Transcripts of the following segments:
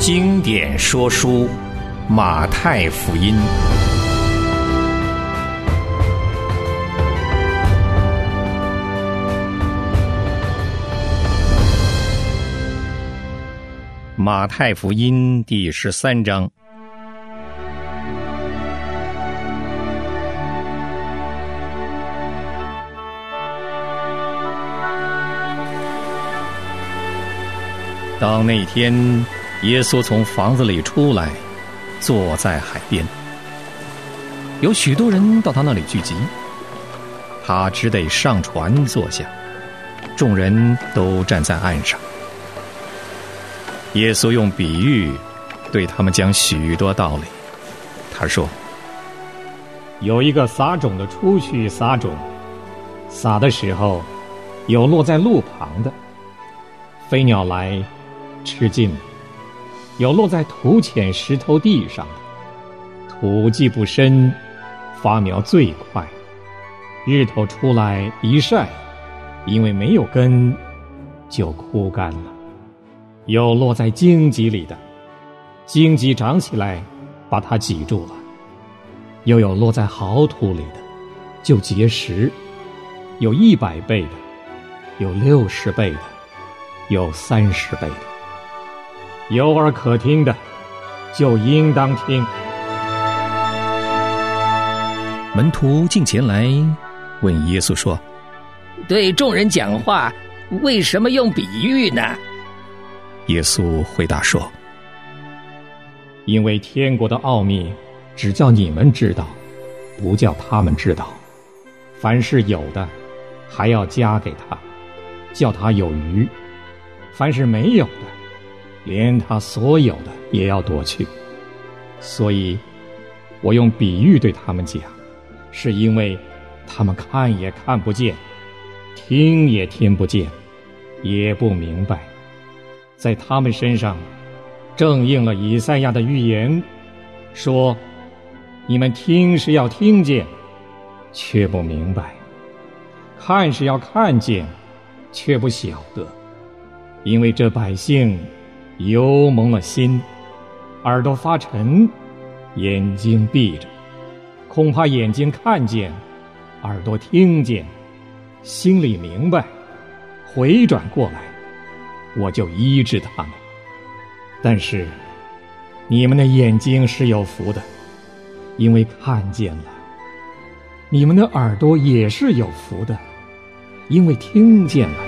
经典说书，马太福音。马太福音第13章。当那天，耶稣从房子里出来，坐在海边，有许多人到他那里聚集，他只得上船坐下，众人都站在岸上。耶稣用比喻对他们讲许多道理。他说：有一个撒种的出去撒种，撒的时候，有落在路旁的，飞鸟来吃尽了；有落在土浅石头地上的，土既不深，发苗最快，日头出来一晒，因为没有根，就枯干了。有落在荆棘里的，荆棘长起来把它挤住了；又有落在好土里的，就结实，有100倍的，有60倍的，有30倍的。有耳可听的，就应当听。门徒进前来问耶稣说： 对众人讲话，为什么用比喻呢？ 耶稣回答说：因为天国的奥秘只叫你们知道，不叫他们知道。凡是有的，还要加给他，叫他有余；凡是没有的，连他所有的也要夺去。所以我用比喻对他们讲，是因为他们看也看不见，听也听不见，也不明白。在他们身上正应了以赛亚的预言，说：你们听是要听见，却不明白；看是要看见，却不晓得。因为这百姓油蒙了心，耳朵发沉，眼睛闭着，恐怕眼睛看见，耳朵听见，心里明白，回转过来，我就医治他们。但是你们的眼睛是有福的，因为看见了；你们的耳朵也是有福的，因为听见了。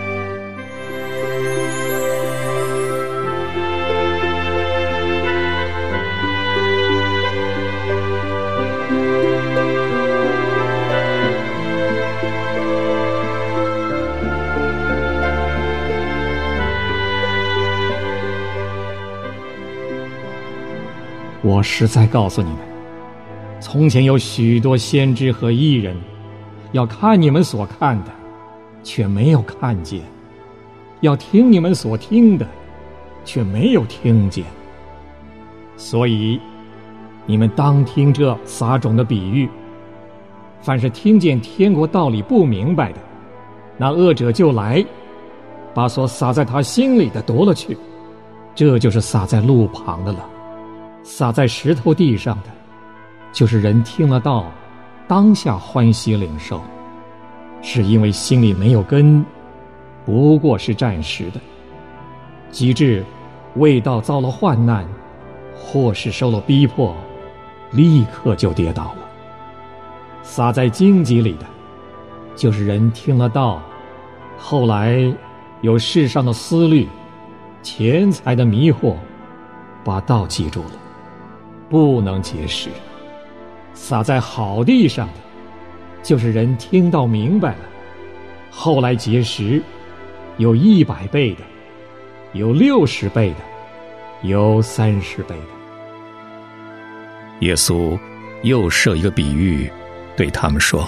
我实在告诉你们，从前有许多先知和义人，要看你们所看的，却没有看见；要听你们所听的，却没有听见。所以你们当听这撒种的比喻。凡是听见天国道理不明白的，那恶者就来，把所撒在他心里的夺了去。这就是撒在路旁的了。撒在石头地上的，就是人听了道，当下欢喜领受，是因为心里没有根，不过是暂时的。及至未到遭了患难，或是受了逼迫，立刻就跌倒了。撒在荆棘里的，就是人听了道，后来有世上的思虑、钱财的迷惑，把道记住了，不能结实。撒在好地上的，就是人听到明白了，后来结实，有100倍的，有60倍的，有30倍的。耶稣又设一个比喻对他们说：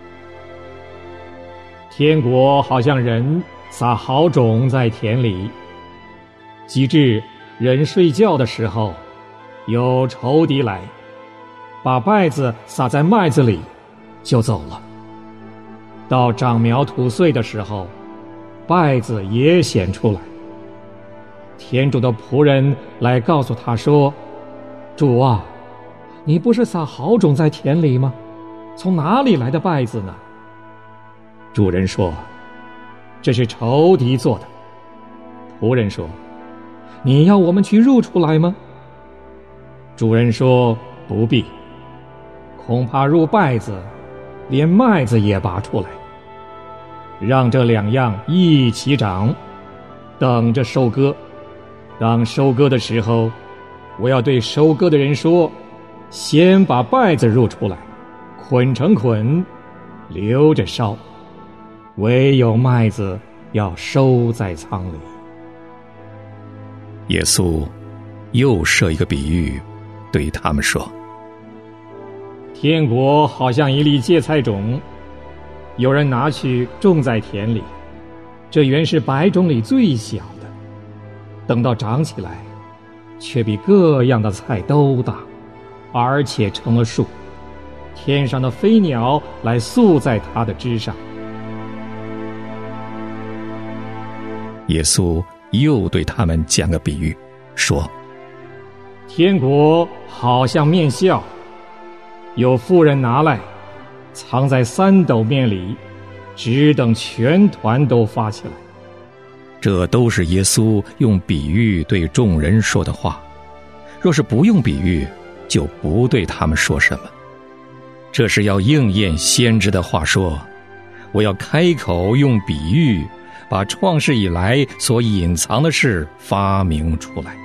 天国好像人撒好种在田里，及至人睡觉的时候，有仇敌来，把稗子撒在麦子里，就走了。到长苗吐穗的时候，稗子也显出来。 田主的仆人来告诉他说：主啊，你不是撒好种在田里吗？从哪里来的稗子呢？主人说：这是仇敌做的。仆人说：你要我们去入出来吗？主人说：不必，恐怕入稗子，连麦子也拔出来，让这两样一起长，等着收割。当收割的时候，我要对收割的人说：先把稗子入出来，捆成捆，留着烧，唯有麦子要收在仓里。 耶稣又设一个比喻，对他们说： 天国好像一粒芥菜种，有人拿去种在田里，这原是百种里最小的，等到长起来，却比各样的菜都大，而且成了树，天上的飞鸟来宿在它的枝上。 耶稣又对他们讲个比喻，说： 天国好像面笑，有妇人拿来，藏在3斗面里，只等全团都发起来。 这都是耶稣用比喻对众人说的话，若是不用比喻，就不对他们说什么。这是要应验先知的话说：我要开口用比喻，把创世以来所隐藏的事发明出来。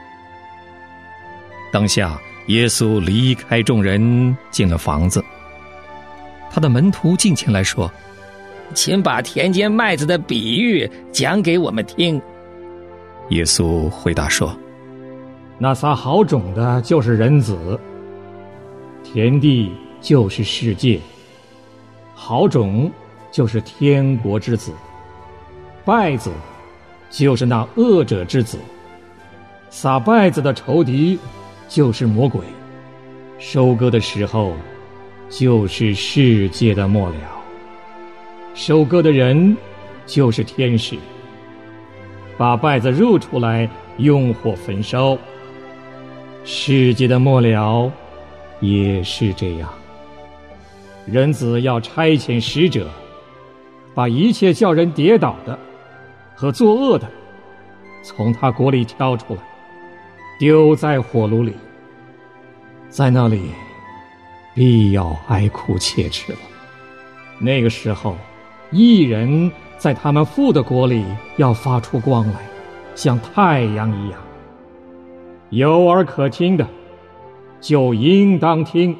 当下耶稣离开众人，进了房子。他的门徒进前来说： 请把田间麦子的比喻讲给我们听。 耶稣回答说： 那撒好种的就是人子，田地就是世界，好种就是天国之子，稗子就是那恶者之子。撒稗子的仇敌就是魔鬼，收割的时候就是世界的末了。收割的人就是天使，把稗子入出来，用火焚烧。世界的末了也是这样。人子要差遣使者，把一切叫人跌倒的和作恶的，从他国里挑出来，丢在火炉里，在那里必要哀哭切齿了。那个时候，义人在他们父的国里要发出光来，像太阳一样。有耳可听的，就应当听。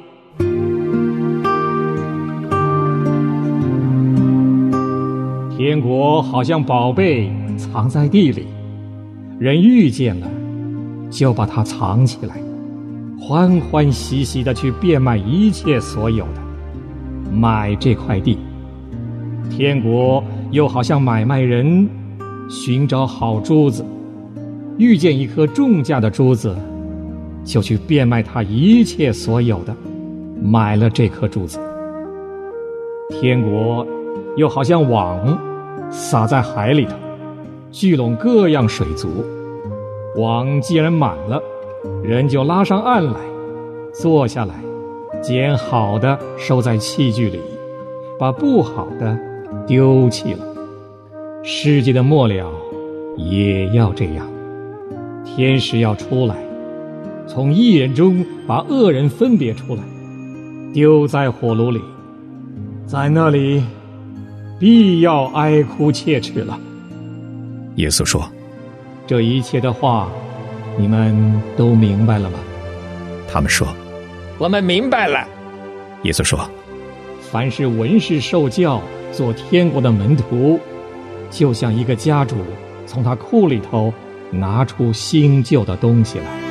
天国好像宝贝藏在地里，人遇见了，就把它藏起来，欢欢喜喜地去变卖一切所有的，买这块地。天国又好像买卖人寻找好珠子，遇见一颗重价的珠子，就去变卖他一切所有的，买了这颗珠子。天国又好像网撒在海里头，聚拢各样水族。网既然满了，人就拉上岸来，坐下来，捡好的收在器具里，把不好的丢弃了。世界的末了也要这样。天使要出来，从义人中把恶人分别出来，丢在火炉里，在那里必要哀哭切齿了。 耶稣说： 这一切的话你们都明白了吗？ 他们说： 我们明白了。 耶稣说： 凡是文士受教做天国的门徒，就像一个家主从他库里头拿出新旧的东西来。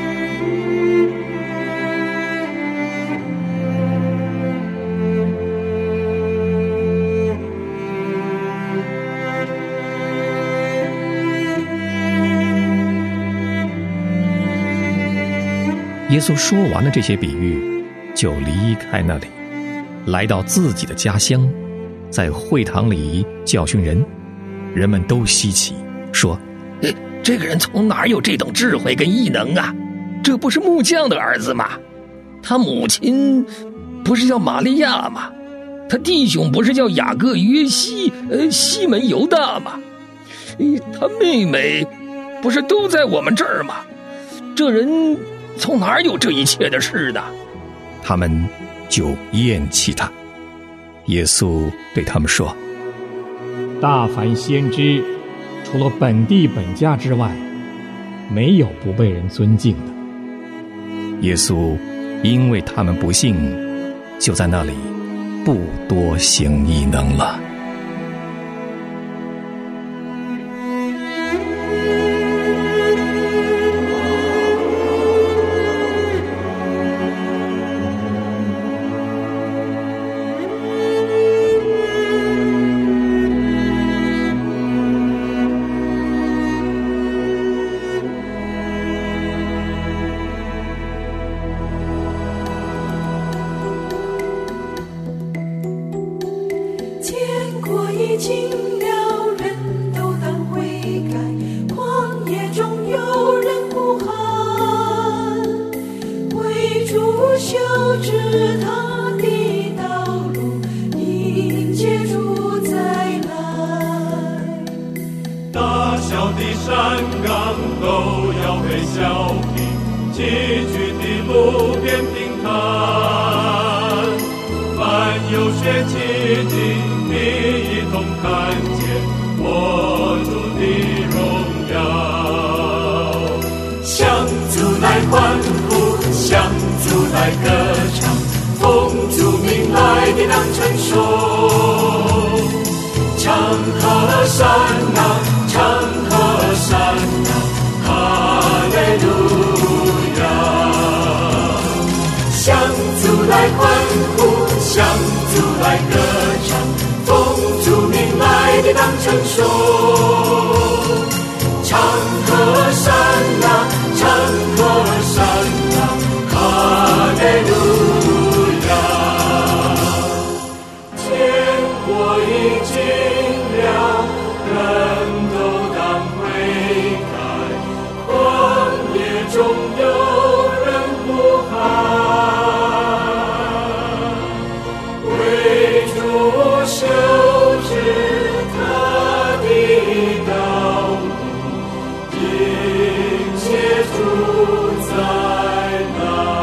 耶稣说完了这些比喻，就离开那里，来到自己的家乡，在会堂里教训人。人们都稀奇，说： 这个人从哪有这等智慧跟异能啊？这不是木匠的儿子吗？他母亲不是叫玛利亚吗？他弟兄不是叫雅各、约西、西门、犹大吗？他妹妹不是都在我们这儿吗？这人从哪有这一切的事呢？ 他们就厌弃他。耶稣对他们说： 大凡先知，除了本地本家之外，没有不被人尊敬的。 耶稣因为他们不信，就在那里不多行异能了。 已经了，人都当悔改，旷野中有人呼喊，为主修直他的道路，迎接主再来。 大小的山岗都要被削平，崎岖的路变平坦，凡有血气的一同看见我主的荣耀，向主来欢呼，向主来歌唱，奉主名来的当成说，唱和散那，唱和散那，哈利路亚。向主来欢呼，向主来歌唱，奉主名来的当成说，唱和散那，唱和散那，哈利路亚。天国已经了，人都当悔改，旷野中有人呼喊，为主修直他的道路，迎接主再来。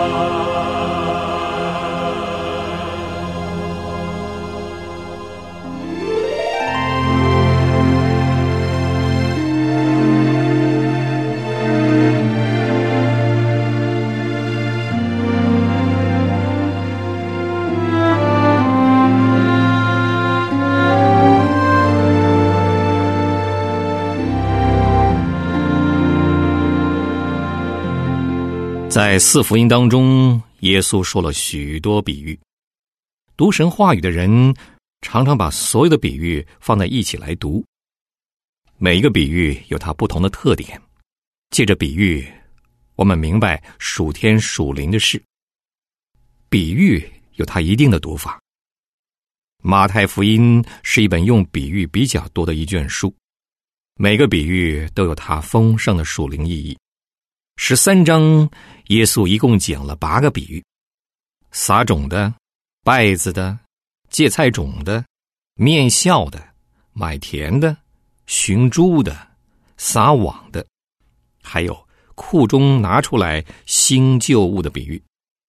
在四福音当中，耶稣说了许多比喻。读神话语的人常常把所有的比喻放在一起来读，每一个比喻有它不同的特点。借着比喻，我们明白属天属灵的事。比喻有它一定的读法。马太福音是一本用比喻比较多的一卷书，每个比喻都有它丰盛的属灵意义。13章，耶稣一共讲了8个比喻：撒种的、稗子的、芥菜种的、面笑的、买田的、寻猪的、撒网的，还有库中拿出来新旧物的比喻。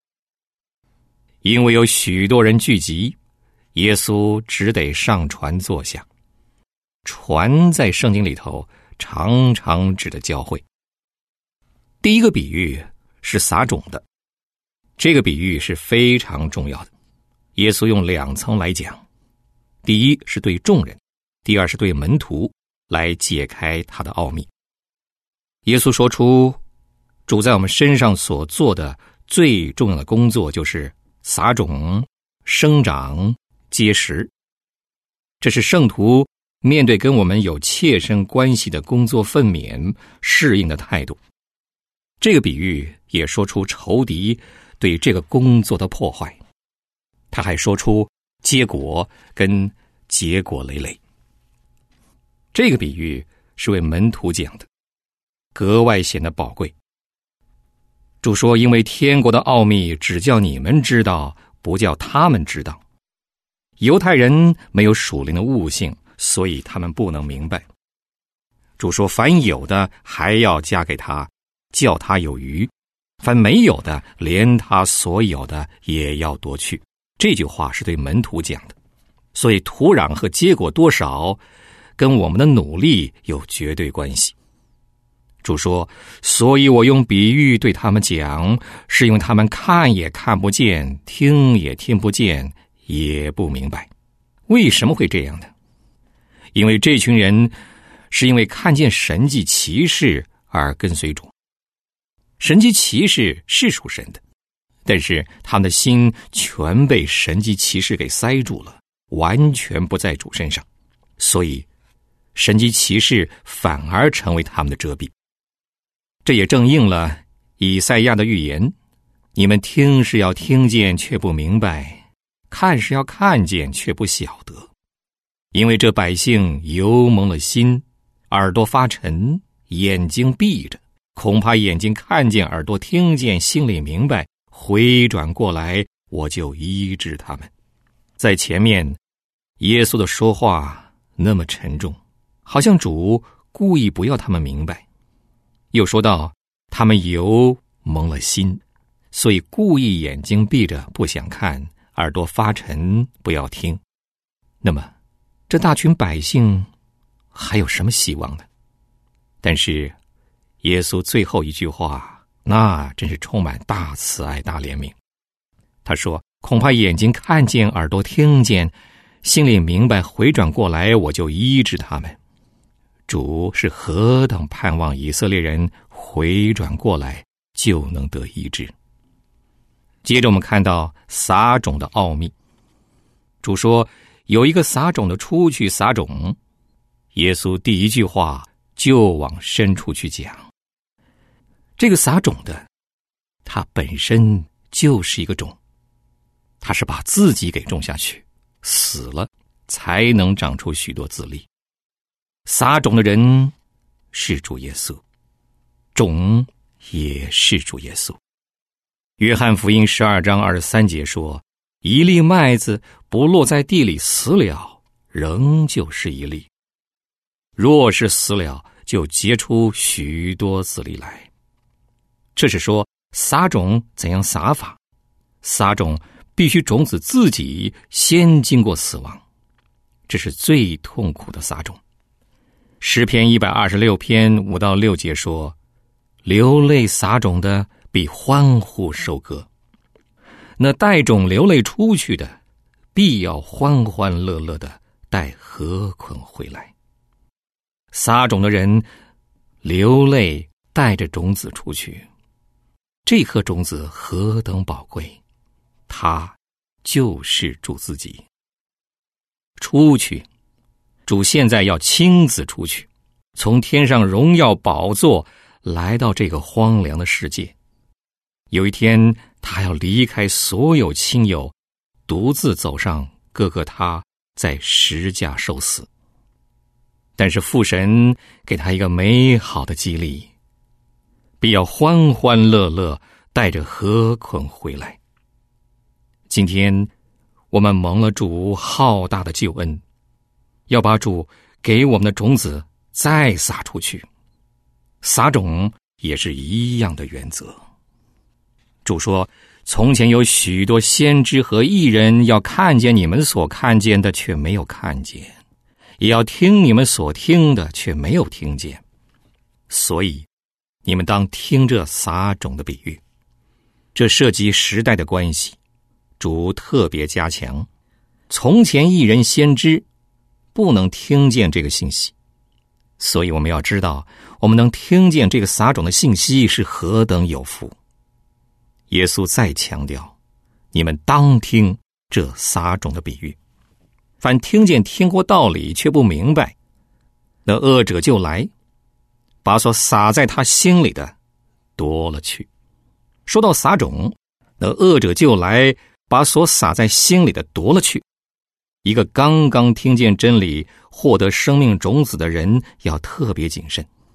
因为有许多人聚集，耶稣只得上船坐下。船在圣经里头常常指的教会。第一个比喻是撒种的，这个比喻是非常重要的。耶稣用2层来讲，第一是对众人，第二是对门徒，来解开他的奥秘。耶稣说出主在我们身上所做的最重要的工作，就是撒种、生长、结实。这是圣徒面对跟我们有切身关系的工作分娩适应的态度。这个比喻也说出仇敌对这个工作的破坏，他还说出结果跟结果累累。这个比喻是为门徒讲的， 格外显得宝贵。主说，因为天国的奥秘只叫你们知道，不叫他们知道。犹太人没有属灵的悟性，所以他们不能明白。主说，凡有的还要加给他，叫他有余；凡没有的，连他所有的也要夺去。这句话是对门徒讲的，所以土壤和结果多少跟我们的努力有绝对关系。主说，所以我用比喻对他们讲，是因为他们看也看不见，听也听不见，也不明白。为什么会这样呢？因为这群人是因为看见神迹奇事而跟随主。神迹奇事是属神的，但是他们的心全被神迹奇事给塞住了，完全不在主身上，所以神迹奇事反而成为他们的遮蔽。这也正应了以赛亚的预言，你们听是要听见却不明白，看是要看见却不晓得。因为这百姓油蒙了心，耳朵发沉，眼睛闭着，恐怕眼睛看见，耳朵听见，心里明白，回转过来，我就医治他们。在前面耶稣的说话那么沉重，好像主故意不要他们明白。又说到他们油蒙了心，所以故意眼睛闭着不想看，耳朵发沉不要听。那么这大群百姓还有什么希望呢？但是耶稣最后一句话，那真是充满大慈爱大怜悯。他说，恐怕眼睛看见，耳朵听见，心里明白，回转过来，我就医治他们。主是何等盼望以色列人回转过来就能得医治。接着我们看到撒种的奥秘。主说，有一个撒种的出去撒种，耶稣第一句话就往深处去讲。这个撒种的，他本身就是一个种，他是把自己给种下去，死了才能长出许多子粒。撒种的人是主耶稣，种也是主耶稣。约翰福音12章23节说，一粒麦子不落在地里死了，仍旧是一粒；若是死了，就结出许多子粒来。这是说撒种怎样撒法？撒种必须种子自己先经过死亡，这是最痛苦的撒种。诗篇126篇5到6节说，流泪撒种的必欢呼收割，那带种流泪出去的必要欢欢乐乐的带禾捆回来。撒种的人流泪带着种子出去，这颗种子何等宝贵，它就是主自己。出去，主现在要亲自出去，从天上荣耀宝座来到这个荒凉的世界。有一天，他要离开所有亲友，独自走上各个他，在十架受死。但是父神给他一个美好的激励，必要欢欢乐乐带着禾捆回来。今天我们蒙了主浩大的救恩，要把主给我们的种子再撒出去。撒种也是一样的原则。主说，从前有许多先知和义人要看见你们所看见的，却没有看见，也要听你们所听的，却没有听见。所以你们当听这撒种的比喻。这涉及时代的关系，主特别加强，从前义人先知不能听见这个信息，所以我们要知道，我们能听见这个撒种的信息是何等有福。耶稣再强调，你们当听这撒种的比喻。凡听见天国道理却不明白，那恶者就来，把所撒在他心里的夺了去。说到撒种，那恶者就来，把所撒在心里的夺了去。一个刚刚听见真理，获得生命种子的人要特别谨慎。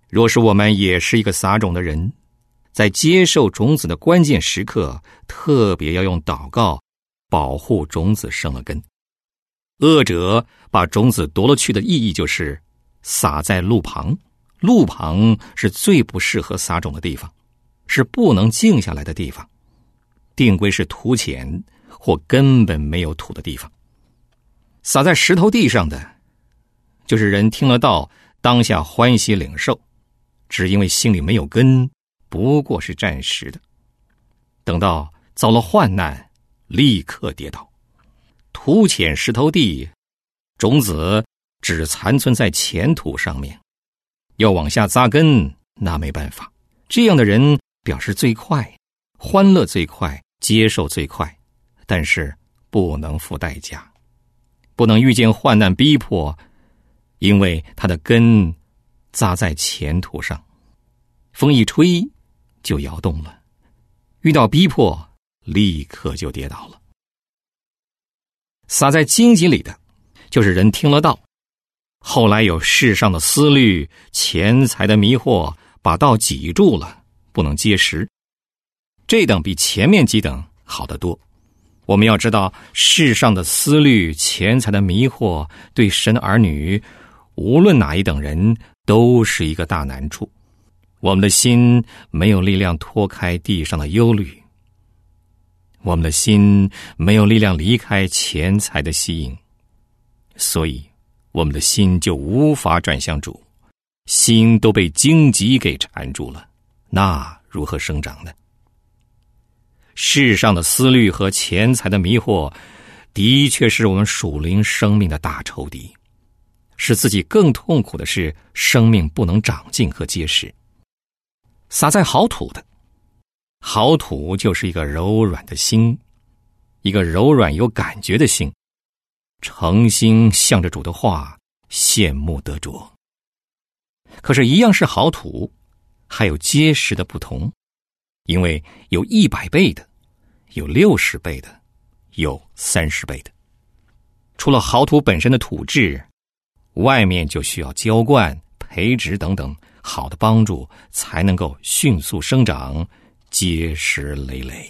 若是我们也是一个撒种的人，在接受种子的关键时刻，特别要用祷告保护种子生了根。恶者把种子夺了去的意义就是撒在路旁，路旁是最不适合撒种的地方，是不能静下来的地方，定规是土浅或根本没有土的地方。撒在石头地上的，就是人听了道，当下欢喜领受，只因为心里没有根，不过是暂时的，等到遭了患难，立刻跌倒。土浅石头地，种子只残存在浅土上面，要往下扎根，那没办法。这样的人表示最快，欢乐最快，接受最快，但是不能付代价，不能遇见患难逼迫，因为他的根扎在浅土上，风一吹就摇动了，遇到逼迫立刻就跌倒了。撒在荆棘里的，就是人听了道，后来有世上的思虑、钱财的迷惑，把道挤住了，不能结实。这等比前面几等好得多。我们要知道，世上的思虑、钱财的迷惑，对神儿女，无论哪一等人，都是一个大难处。我们的心没有力量脱开地上的忧虑，我们的心没有力量离开钱财的吸引，所以我们的心就无法转向主，心都被荆棘给缠住了，那如何生长呢？世上的思虑和钱财的迷惑，的确是我们属灵生命的大仇敌，使自己更痛苦的是生命不能长进和结实。撒在好土的，好土就是一个柔软的心，一个柔软有感觉的心，诚心向着主的话，羡慕得着。可是一样是好土，还有结实的不同，因为有100倍的，有60倍的，有30倍的。除了好土本身的土质，外面就需要浇灌、培植等等好的帮助，才能够迅速生长，结实累累。